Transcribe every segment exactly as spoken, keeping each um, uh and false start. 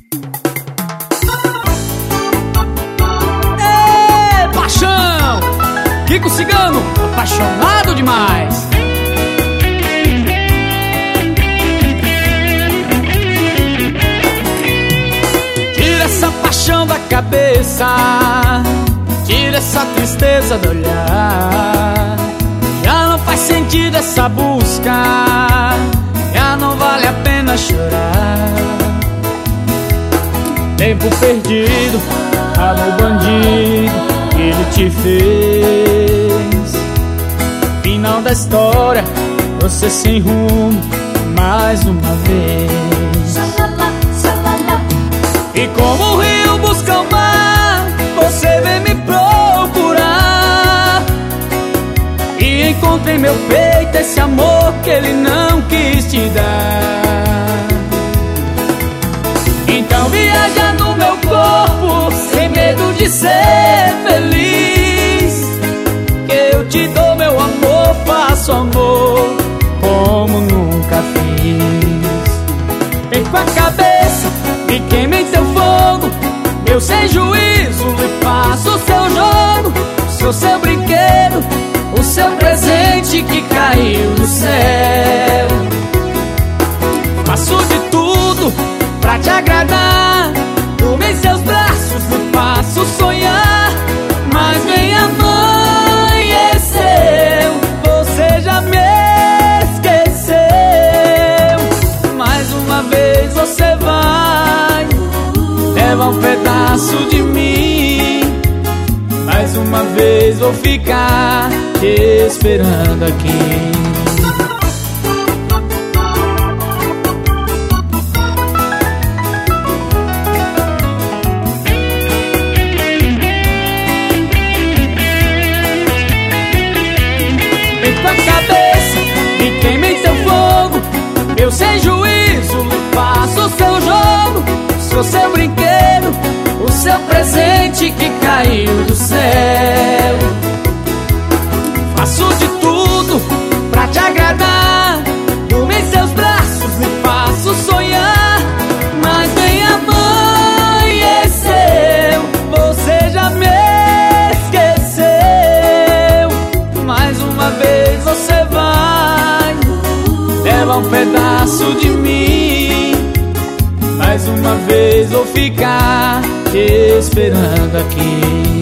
Ê, paixão! Kiko Cigano, apaixonado demais. Tira essa paixão da cabeça, tira essa tristeza do olhar. Já não faz sentido essa busca, já não vale a pena chorar. Tempo perdido, amor bandido que ele te fez. Final da história, você sem rumo mais uma vez. E como o rio busca o mar, você vem me procurar. E encontrei em meu peito esse amor que ele não quis te dar. Então viaja no meu corpo, sem medo de ser feliz, que eu te dou meu amor, faço amor como nunca fiz. Vem com a cabeça, me queima em teu fogo, eu sem juízo lhe faço o seu jogo. Sou seu brinquedo, o seu presente que caiu do céu. Faço de tudo pra te agradar, durmo em seus braços, me faço sonhar. Mas vem amanheceu, você já me esqueceu. Mais uma vez você vai levar um pedaço de mim. Mais uma vez vou ficar te esperando aqui. Eu sem juízo lhe faço o seu jogo. Sou seu brinquedo, o seu presente que caiu do céu. Faço de tudo pra te agradar, durmo em seus braços, me faço sonhar. Mas vem amanheceu, você já me esqueceu. Mais uma vez você vai levar um pedaço de mim. Mais uma vez vou ficar te esperando aqui.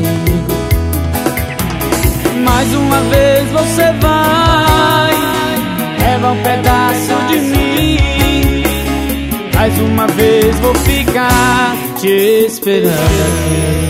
Mais uma vez você vai levar um pedaço de mim. Mais uma vez vou ficar te esperando aqui.